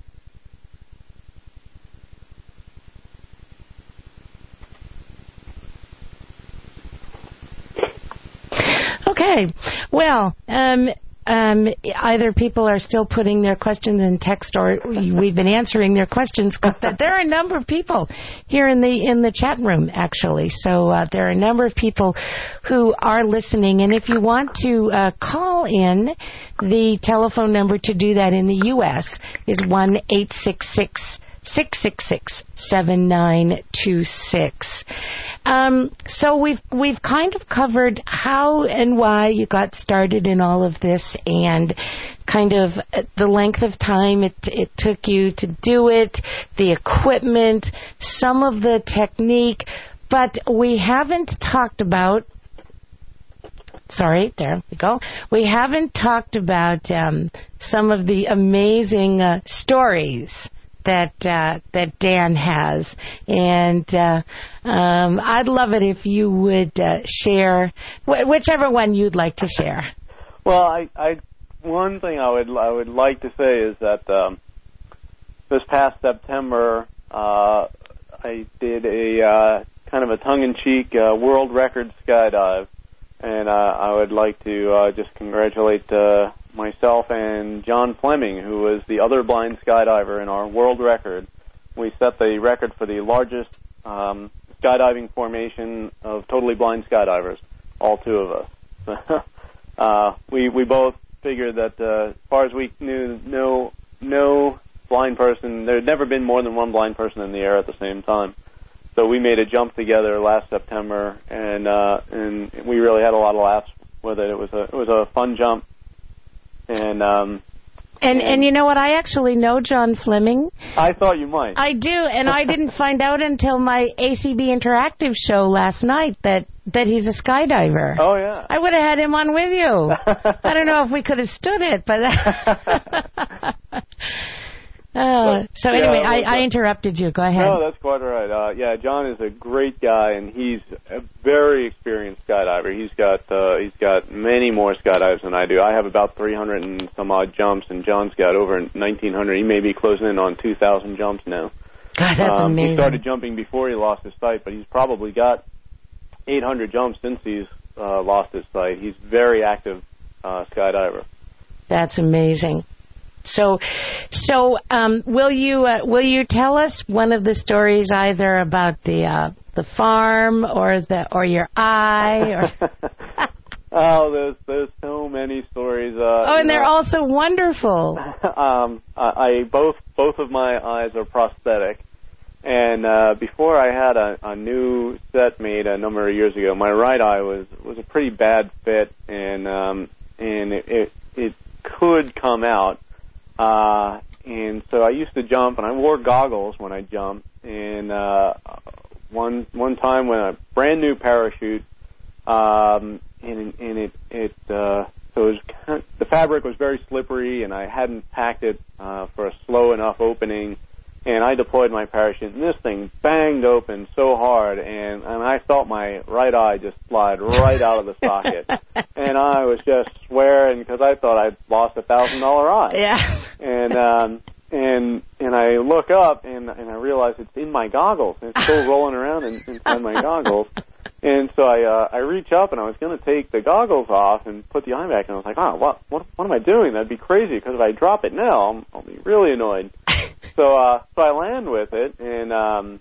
Okay. Well, um, um, either people are still putting their questions in text, or we've been answering their questions, because there are a number of people here in the in the chat room, actually. So uh, there are a number of people who are listening, and if you want to uh, call in, the telephone number to do that in the U S is one eight six six, six six six, seven nine two six. Um, so we've we've kind of covered how and why you got started in all of this, and kind of the length of time it it took you to do it, the equipment, some of the technique, but we haven't talked about. Sorry, there we go. We haven't talked about um, some of the amazing uh, stories that uh, that Dan has, and uh, um, I'd love it if you would uh, share wh- whichever one you'd like to share. Well, I, I one thing I would I would like to say is that um, this past September uh, I did a uh, kind of a tongue-in-cheek uh, world record skydive, and uh, I would like to uh, just congratulate Uh, myself and John Fleming, who was the other blind skydiver in our world record. We set the record for the largest um, skydiving formation of totally blind skydivers, all two of us. uh, we we both figured that uh, as far as we knew, no no blind person, there had never been more than one blind person in the air at the same time. So we made a jump together last September, and uh, and we really had a lot of laughs with it. It was a it was a fun jump. And um, and and you know what? I actually know John Fleming. I thought you might. I do, and I didn't find out until my A C B Interactive show last night that that he's a skydiver. Oh yeah. I would have had him on with you. I don't know if we could have stood it, but. Uh, so anyway, yeah, I, I interrupted you. Go ahead. No, that's quite all right. Uh, yeah, John is a great guy, and he's a very experienced skydiver. He's got uh, he's got many more skydives than I do. I have about three hundred and some odd jumps, and John's got over nineteen hundred. He may be closing in on two thousand jumps now. God, that's um, amazing. He started jumping before he lost his sight, but he's probably got eight hundred jumps since he's uh, lost his sight. He's a very active uh, skydiver. That's amazing. So, so um, will you uh, will you tell us one of the stories, either about the uh, the farm or the or your eye? Or oh, there's there's so many stories. Uh, oh, and they're know. all so wonderful. um, I, I both both of my eyes are prosthetic, and uh, before I had a, a new set made a number of years ago, my right eye was was a pretty bad fit, and um, and it, it it could come out. Uh, and so I used to jump, and I wore goggles when I jumped. And uh, one one time when a brand new parachute, um, and, and it it uh, so it was kind of, the fabric was very slippery, and I hadn't packed it uh, for a slow enough opening. And I deployed my parachute, and this thing banged open so hard, and, and I felt my right eye just slide right out of the socket. And I was just swearing because I thought I'd lost a thousand dollar eye. Yeah. And um, and and I look up, and and I realize it's in my goggles. And it's still rolling around in, inside my goggles. And so I uh, I reach up, and I was going to take the goggles off and put the eye back, and I was like, oh, what what what am I doing? That'd be crazy, because if I drop it now, I'm, I'll be really annoyed. So uh, so I land with it, and um,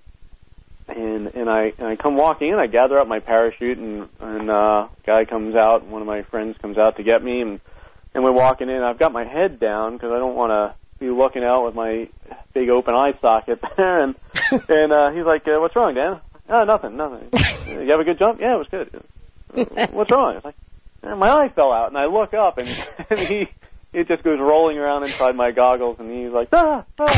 and and I and I come walking in. I gather up my parachute, and and uh, guy comes out. One of my friends comes out to get me, and and we're walking in. I've got my head down because I don't want to be looking out with my big open eye socket there. And and uh, he's like, uh, "What's wrong, Dan?" "Oh, nothing, nothing." "You have a good jump?" "Yeah, it was good." "What's wrong?" It's like, eh, "My eye fell out," and I look up, and, and he. It just goes rolling around inside my goggles, and he's like, ah, ah.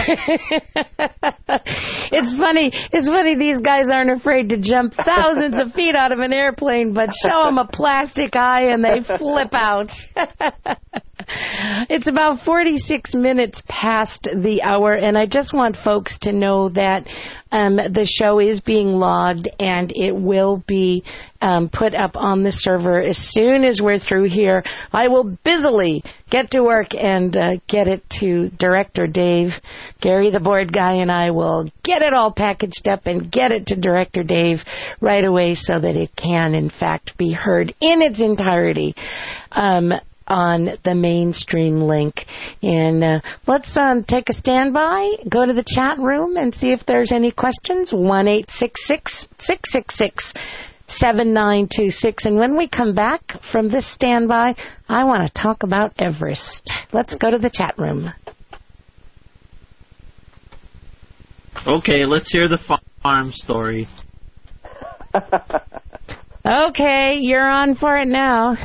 It's funny. It's funny these guys aren't afraid to jump thousands of feet out of an airplane, but show them a plastic eye and they flip out. It's about forty-six minutes past the hour, and I just want folks to know that um, the show is being logged, and it will be um, put up on the server as soon as we're through here. I will busily get to work and uh, get it to Director Dave. Gary, the board guy, and I will get it all packaged up and get it to Director Dave right away so that it can, in fact, be heard in its entirety. Um, on the mainstream link. And uh, let's um, take a standby, go to the chat room, and see if there's any questions. one eight six six, six six six, seven nine two six. And when we come back from this standby, I want to talk about Everest. Let's go to the chat room. Okay, let's hear the farm story. Okay, you're on for it now.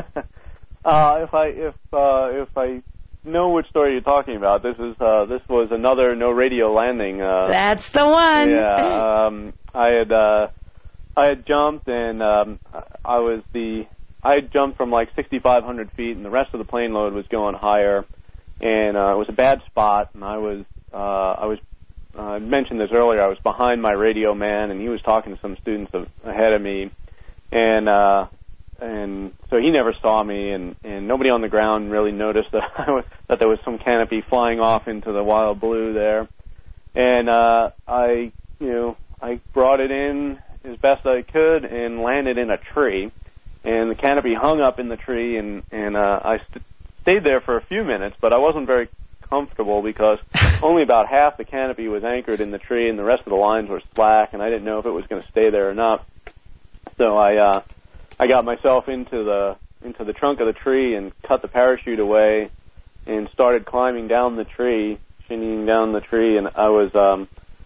Uh, if I if uh, if I know which story you're talking about, this is uh, this was another no radio landing. Uh, That's the one. Yeah, um, I had uh, I had jumped and um, I was the I had jumped from like sixty-five hundred feet, and the rest of the plane load was going higher, and uh, it was a bad spot, and I was uh, I was uh, I mentioned this earlier. I was behind my radio man, and he was talking to some students of, ahead of me, and. Uh, And so he never saw me, and, and nobody on the ground really noticed that I was, that there was some canopy flying off into the wild blue there. And uh, I, you know, I brought it in as best I could and landed in a tree. And the canopy hung up in the tree, and and uh, I st- stayed there for a few minutes, but I wasn't very comfortable because only about half the canopy was anchored in the tree, and the rest of the lines were slack, and I didn't know if it was going to stay there or not. So I. Uh, I got myself into the into the trunk of the tree and cut the parachute away and started climbing down the tree, shinnying down the tree, and I was um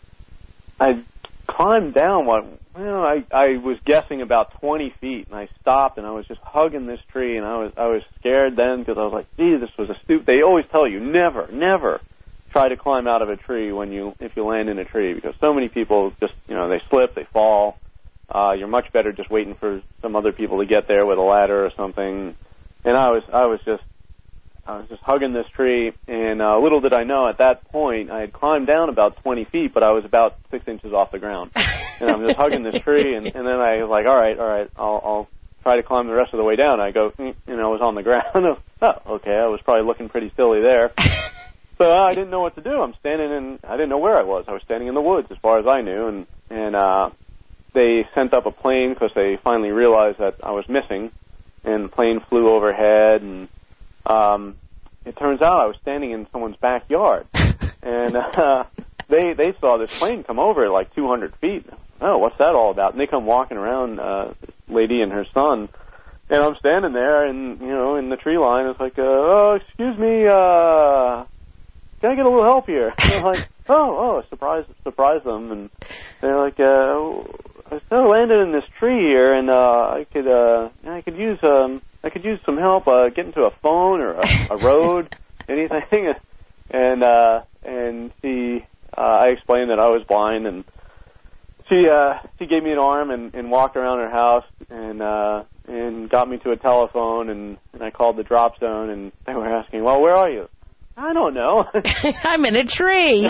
I climbed down what well I I was guessing about twenty feet, and I stopped and I was just hugging this tree, and I was I was scared then because I was like, gee, this was a stupid. They always tell you never never try to climb out of a tree when you if you land in a tree, because so many people just you know they slip, they fall. Uh, you're much better just waiting for some other people to get there with a ladder or something. And I was, I was just, I was just hugging this tree. And uh, little did I know, at that point, I had climbed down about twenty feet, but I was about six inches off the ground. And I'm just hugging this tree, and, and then I was like, all right, all right, I'll, I'll try to climb the rest of the way down. I go, mm, you know, I was on the ground. Oh, okay, I was probably looking pretty silly there. So uh, I didn't know what to do. I'm standing in, I didn't know where I was. I was standing in the woods, as far as I knew, and and. uh They sent up a plane because they finally realized that I was missing, and the plane flew overhead, and um, it turns out I was standing in someone's backyard, and uh, they they saw this plane come over at like two hundred feet. Oh, what's that all about? And they come walking around, uh, this lady and her son, and I'm standing there, and you know, in the tree line, it's like, uh, oh, excuse me, uh, can I get a little help here? And I'm like, oh, oh, surprise, surprise them, and they're like, uh. I still landed in this tree here, and uh, I could uh, I could use um I could use some help uh, getting to a phone or a, a road, anything. And uh, and she uh, I explained that I was blind, and she uh, she gave me an arm and, and walked around her house and uh, and got me to a telephone, and, and I called the drop zone, and they were asking, well, where are you? I don't know. I'm in a tree.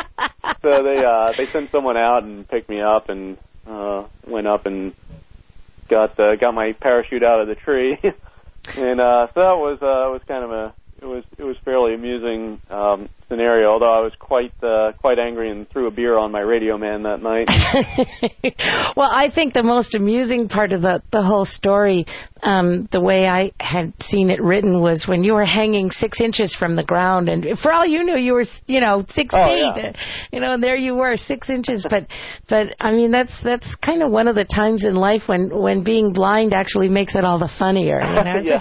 So they uh, they sent someone out and picked me up, and Uh, went up and got uh, got my parachute out of the tree, and uh, so that was uh, was kind of a it was it was fairly amusing um, scenario. Although I was quite uh, quite angry and threw a beer on my radio man that night. Well, I think the most amusing part of the the whole story, um, the way I had seen it written, was when you were hanging six inches from the ground, and for all you knew, you were you know six oh, feet, yeah. you know, and there you were six inches. But but I mean that's that's kind of one of the times in life when when being blind actually makes it all the funnier. You know? Yes.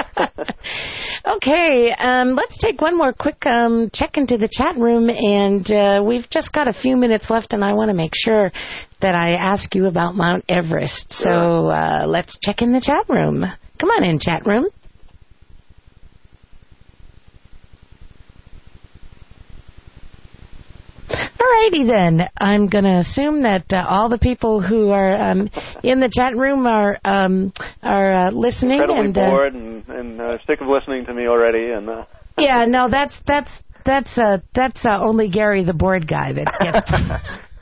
Okay, um, let's take one more quick um, check into the chat room, and uh, we've just got a few minutes left, and I want to make sure that I ask you about Mount Everest. Sure. So uh, let's check in the chat room. Come on in, chat room. All righty then. I'm going to assume that uh, all the people who are um, in the chat room are um, are uh, listening. Incredibly and uh, bored and, and uh, sick of listening to me already. And uh... yeah, no, that's that's that's uh, that's uh, only Gary the bored guy that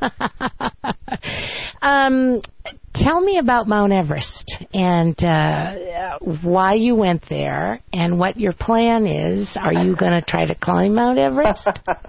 gets. um, tell me about Mount Everest and uh, why you went there and what your plan is. Are you going to try to climb Mount Everest?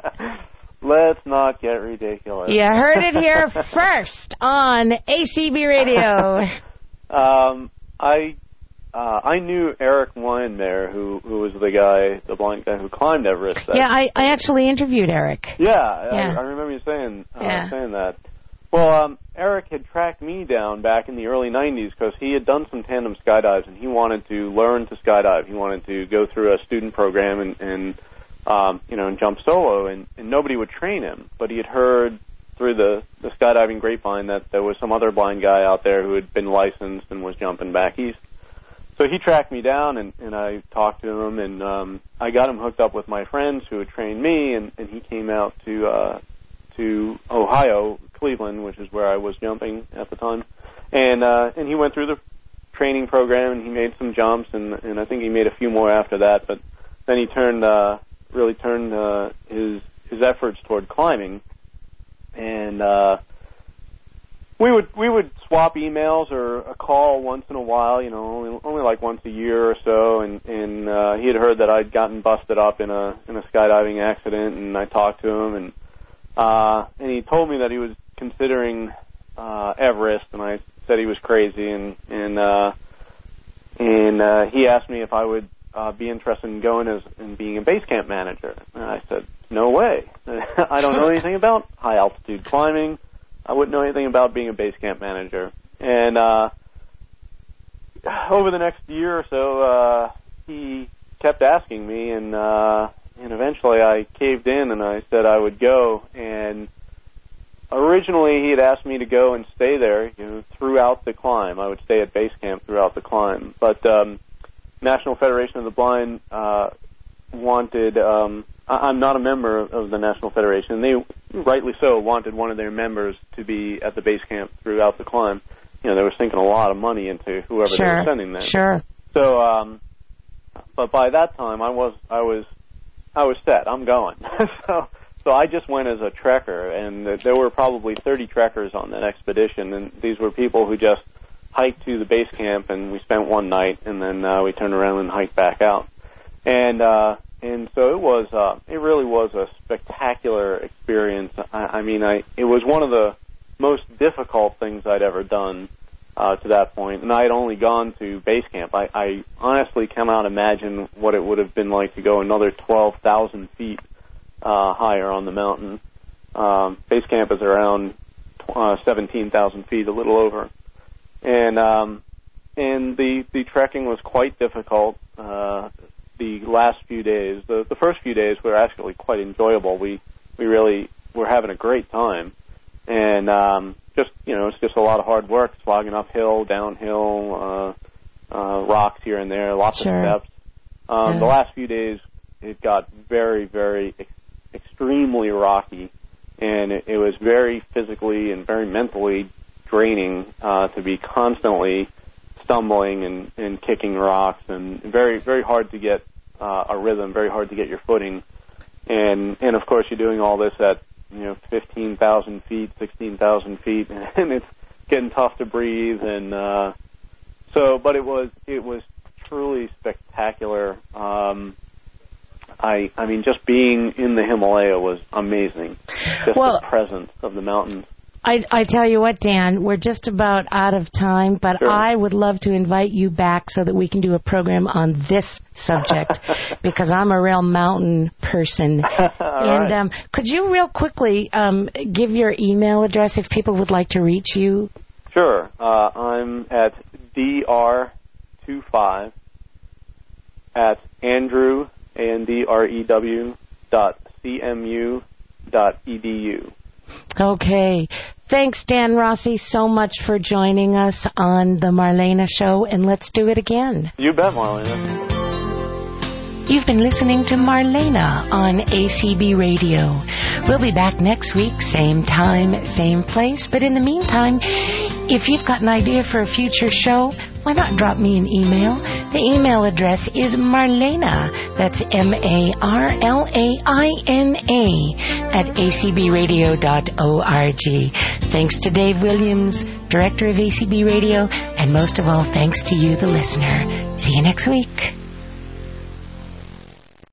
Let's not get ridiculous. You heard it here first on A C B Radio. um, I uh, I knew Eric Wine there, who who was the guy, the blind guy who climbed Everest. Yeah, I, I actually interviewed Eric. Yeah, yeah. I, I remember you saying uh, yeah. saying that. Well, um, Eric had tracked me down back in the early nineties because he had done some tandem skydives and he wanted to learn to skydive. He wanted to go through a student program and, and um, you know, and jump solo, and, and nobody would train him. But he had heard through the, the skydiving grapevine that there was some other blind guy out there who had been licensed and was jumping back east. So he tracked me down, and, and I talked to him, and um, I got him hooked up with my friends who had trained me, and, and he came out to uh, to Ohio, Cleveland, which is where I was jumping at the time, and uh, and he went through the training program, and he made some jumps, and, and I think he made a few more after that, but then he turned uh, really turned uh, his his efforts toward climbing, and uh, we would we would swap emails or a call once in a while, you know, only, only like once a year or so, and and uh, he had heard that I'd gotten busted up in a in a skydiving accident, and I talked to him, and uh, and he told me that he was considering uh, Everest, and I said he was crazy, and and uh, and uh, he asked me if I would uh, be interested in going as in being a base camp manager, and I said no way. I don't know anything about high altitude climbing. I wouldn't know anything about being a base camp manager. And uh, over the next year or so, uh, he kept asking me, and uh, and eventually I caved in and I said I would go. And originally he had asked me to go and stay there, you know, throughout the climb. I would stay at base camp throughout the climb. But um, National Federation of the Blind uh, wanted. Um, I'm not a member of the National Federation. They, rightly so, wanted one of their members to be at the base camp throughout the climb. You know, they were sinking a lot of money into whoever sure, they were sending there. Sure. So, um, but by that time, I was, I was, I was set. I'm going. so, so I just went as a trekker, and there were probably thirty trekkers on that expedition, and these were people who just hiked to the base camp, and we spent one night, and then uh, we turned around and hiked back out, and. uh And so it was, uh, it really was a spectacular experience. I, I mean, I, it was one of the most difficult things I'd ever done uh, to that point, and I had only gone to base camp. I, I honestly cannot imagine what it would have been like to go another twelve thousand feet uh, higher on the mountain. Um, base camp is around uh, seventeen thousand feet, a little over. And, um, and the, the trekking was quite difficult. Uh, the last few days, the, the first few days were actually quite enjoyable. We, we really were having a great time. And, um, just, you know, it's just a lot of hard work, slogging uphill, downhill, uh, uh, rocks here and there, lots sure. of steps. Um, yeah. The last few days, it got very, very ex- extremely rocky, and it, it was very physically and very mentally draining, uh, to be constantly stumbling and, and kicking rocks, and very, very hard to get uh, a rhythm, very hard to get your footing. And, and of course, you're doing all this at, you know, fifteen thousand feet, sixteen thousand feet, and it's getting tough to breathe. And uh, so, but it was, it was truly spectacular. Um, I, I mean, just being in the Himalaya was amazing. Just well, the presence of the mountains. I, I tell you what, Dan, we're just about out of time, but sure. I would love to invite you back so that we can do a program on this subject, because I'm a real mountain person. and right. um, could you real quickly um, give your email address if people would like to reach you? Sure. Uh, I'm at D R twenty-five at Andrew, A N D R E W, dot C M U dot E D U. Okay. Thanks, Dan Rossi, so much for joining us on the Marlena Show, and let's do it again. You bet, Marlena. You've been listening to Marlena on A C B Radio. We'll be back next week, same time, same place. But in the meantime, if you've got an idea for a future show, why not drop me an email? The email address is Marlena, that's M A R L A I N A, at a c b radio dot org. Thanks to Dave Williams, Director of A C B Radio, and most of all, thanks to you, the listener. See you next week.